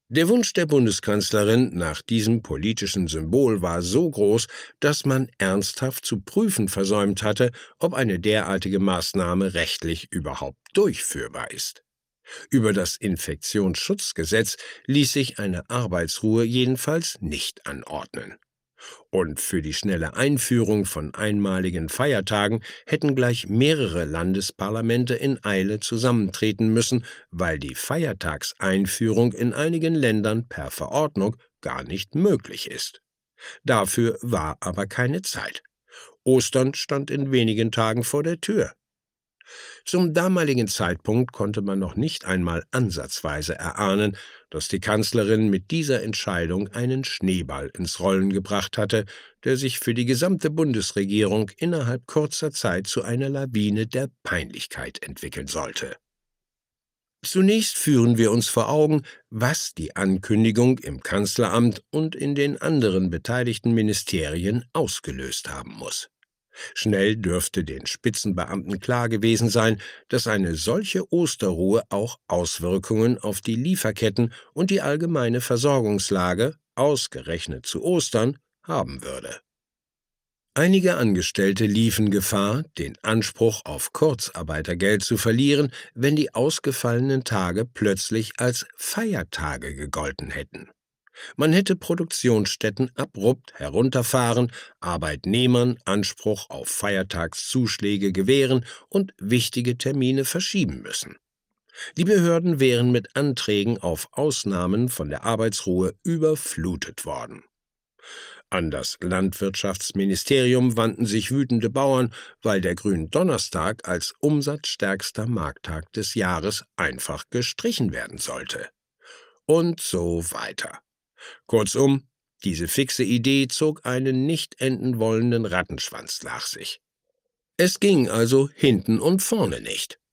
Der Wunsch der Bundeskanzlerin nach diesem politischen Symbol war so groß, dass man ernsthaft zu prüfen versäumt hatte, ob eine derartige Maßnahme rechtlich überhaupt durchführbar ist. Über das Infektionsschutzgesetz ließ sich eine Arbeitsruhe jedenfalls nicht anordnen. Und für die schnelle Einführung von einmaligen Feiertagen hätten gleich mehrere Landesparlamente in Eile zusammentreten müssen, weil die Feiertagseinführung in einigen Ländern per Verordnung gar nicht möglich ist. Dafür war aber keine Zeit. Ostern stand in wenigen Tagen vor der Tür. Zum damaligen Zeitpunkt konnte man noch nicht einmal ansatzweise erahnen, dass die Kanzlerin mit dieser Entscheidung einen Schneeball ins Rollen gebracht hatte, der sich für die gesamte Bundesregierung innerhalb kurzer Zeit zu einer Lawine der Peinlichkeit entwickeln sollte. Zunächst führen wir uns vor Augen, was die Ankündigung im Kanzleramt und in den anderen beteiligten Ministerien ausgelöst haben muss. Schnell dürfte den Spitzenbeamten klar gewesen sein, dass eine solche Osterruhe auch Auswirkungen auf die Lieferketten und die allgemeine Versorgungslage, ausgerechnet zu Ostern, haben würde. Einige Angestellte liefen Gefahr, den Anspruch auf Kurzarbeitergeld zu verlieren, wenn die ausgefallenen Tage plötzlich als Feiertage gegolten hätten. Man hätte Produktionsstätten abrupt herunterfahren, Arbeitnehmern Anspruch auf Feiertagszuschläge gewähren und wichtige Termine verschieben müssen. Die Behörden wären mit Anträgen auf Ausnahmen von der Arbeitsruhe überflutet worden. An das Landwirtschaftsministerium wandten sich wütende Bauern, weil der Gründonnerstag als umsatzstärkster Markttag des Jahres einfach gestrichen werden sollte. Und so weiter. Kurzum, diese fixe Idee zog einen nicht enden wollenden Rattenschwanz nach sich. Es ging also hinten und vorne nicht.